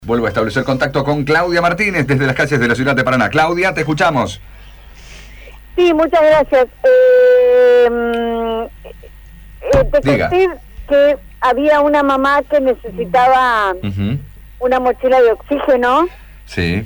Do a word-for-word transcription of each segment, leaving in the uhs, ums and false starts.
Vuelvo a establecer contacto con Claudia Martínez desde las calles de la ciudad de Paraná. Claudia, te escuchamos. Sí, muchas gracias. Eh, eh, te conté que había una mamá que necesitaba uh-huh. una mochila de oxígeno. Sí.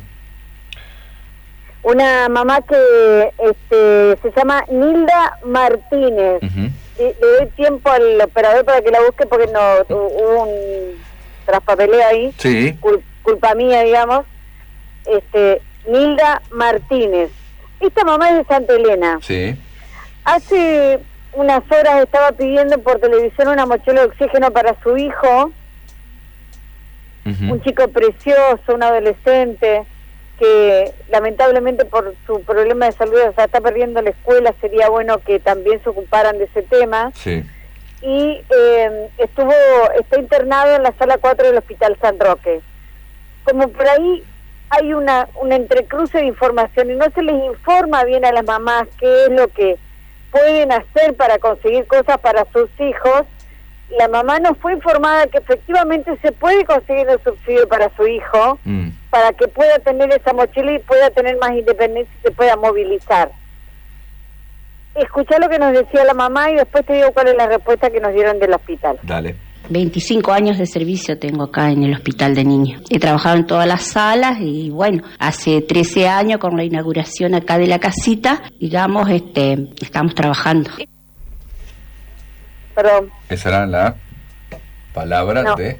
Una mamá que este, se llama Nilda Martínez. Uh-huh. Le, le doy tiempo al operador para que la busque porque no hubo un traspapeleo ahí. Sí. Cul- culpa mía, digamos. Este, Nilda Martínez. Esta mamá es de Santa Elena. Sí. Hace unas horas estaba pidiendo por televisión una mochila de oxígeno para su hijo. Uh-huh. Un chico precioso, un adolescente que lamentablemente por su problema de salud, o sea, está perdiendo la escuela. Sería bueno que también se ocuparan de ese tema. Sí. Y eh, estuvo está internado en la sala cuatro del Hospital San Roque. Como por ahí hay una, una entrecruce de información y no se les informa bien a las mamás qué es lo que pueden hacer para conseguir cosas para sus hijos, la mamá no fue informada que efectivamente se puede conseguir el subsidio para su hijo, mm. para que pueda tener esa mochila y pueda tener más independencia y se pueda movilizar. Escuchá lo que nos decía la mamá y después te digo cuál es la respuesta que nos dieron del hospital. Dale. veinticinco años de servicio tengo acá en el hospital de niños. He trabajado en todas las salas y bueno, hace trece años con la inauguración acá de la casita, digamos, este, estamos trabajando. Perdón. Esa era la palabra no. de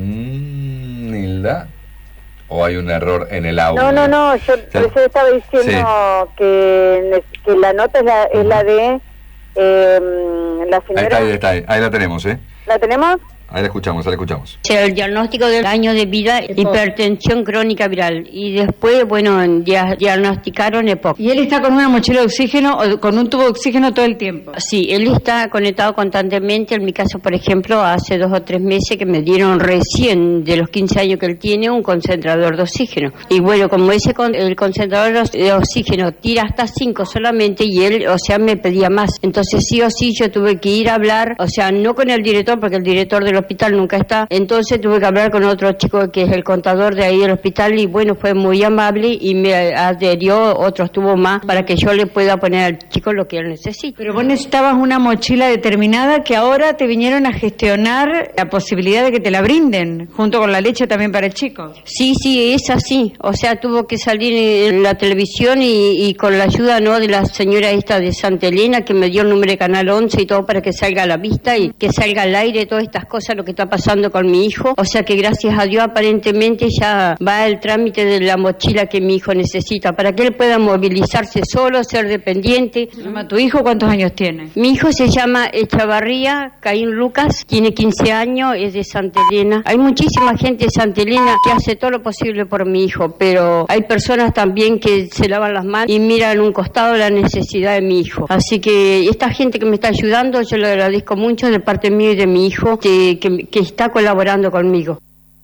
mm, Nilda. ¿O hay un error en el audio? No, no, no, yo, ¿Sí? yo estaba diciendo sí. que, que la nota es la, es la de eh, la señora... Ahí está, ahí está, ahí la tenemos, ¿eh? ¿La tenemos? Ahí la escuchamos, ahí la escuchamos. El diagnóstico del año de vida, hipertensión crónica viral. Y después, bueno, dia- diagnosticaron EPOC. ¿Y él está con una mochila de oxígeno o con un tubo de oxígeno todo el tiempo? Sí, él está conectado constantemente. En mi caso, por ejemplo, hace dos o tres meses que me dieron recién, de los quince años que él tiene, un concentrador de oxígeno. Y bueno, como ese con- el concentrador de oxígeno tira hasta cinco solamente, y él, o sea, me pedía más. Entonces, sí o sí, yo tuve que ir a hablar, o sea, no con el director, porque el director del hospital nunca está, entonces tuve que hablar con otro chico que es el contador de ahí del hospital y bueno, fue muy amable y me adherió otros tubos más para que yo le pueda poner al chico lo que él necesita. Pero vos necesitabas una mochila determinada que ahora te vinieron a gestionar la posibilidad de que te la brinden, junto con la leche también para el chico. Sí, sí, es así, o sea, tuvo que salir en la televisión y, y con la ayuda, ¿no?, de la señora esta de Santa Elena que me dio el número de Canal once y todo para que salga a la vista y que salga al aire todas estas cosas, lo que está pasando con mi hijo, o sea que gracias a Dios aparentemente ya va el trámite de la mochila que mi hijo necesita para que él pueda movilizarse solo, ser dependiente. Mamá, ¿tu hijo cuántos años tiene? Mi hijo se llama Echavarría Caín Lucas, tiene quince años, es de Santa Elena. Hay muchísima gente de Santa Elena que hace todo lo posible por mi hijo, pero hay personas también que se lavan las manos y miran un costado la necesidad de mi hijo. Así que esta gente que me está ayudando, yo le agradezco mucho de parte mía y de mi hijo que, que, que está colaborando conmigo.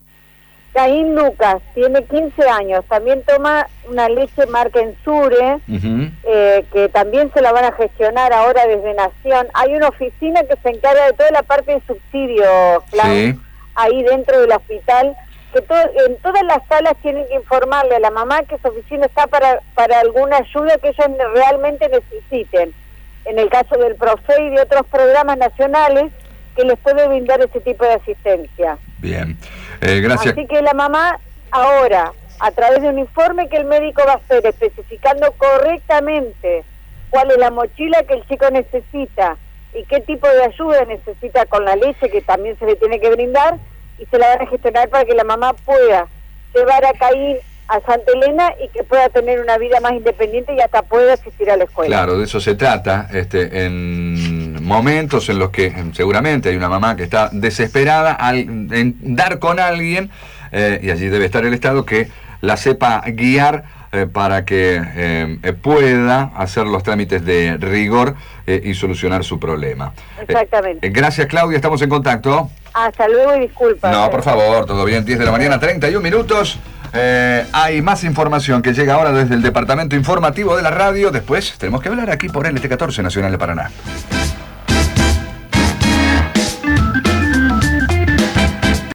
Caín Lucas tiene quince años, también toma una leche marca Ensure, uh-huh. eh, que también se la van a gestionar ahora desde Nación. Hay una oficina que se encarga de toda la parte de subsidio, Claudio, sí. ahí dentro del hospital, que to- en todas las salas tienen que informarle a la mamá que esa oficina está para, para alguna ayuda que ellos realmente necesiten. En el caso del Profe y de otros programas nacionales, que les puede brindar ese tipo de asistencia. Bien, eh, gracias. Así que la mamá ahora, a través de un informe que el médico va a hacer, especificando correctamente cuál es la mochila que el chico necesita y qué tipo de ayuda necesita con la leche que también se le tiene que brindar, y se la van a gestionar para que la mamá pueda llevar a Caín a Santa Elena y que pueda tener una vida más independiente y hasta pueda asistir a la escuela. Claro, de eso se trata, este, en momentos en los que seguramente hay una mamá que está desesperada al, en dar con alguien, eh, y allí debe estar el Estado, que la sepa guiar eh, para que eh, pueda hacer los trámites de rigor eh, y solucionar su problema. Exactamente. Eh, gracias, Claudia, estamos en contacto. Hasta luego y disculpa. No, por favor, todo bien, diez de la mañana, treinta y un minutos. Eh, hay más información que llega ahora desde el departamento informativo de la radio. Después tenemos que hablar aquí por L T catorce Nacional de Paraná.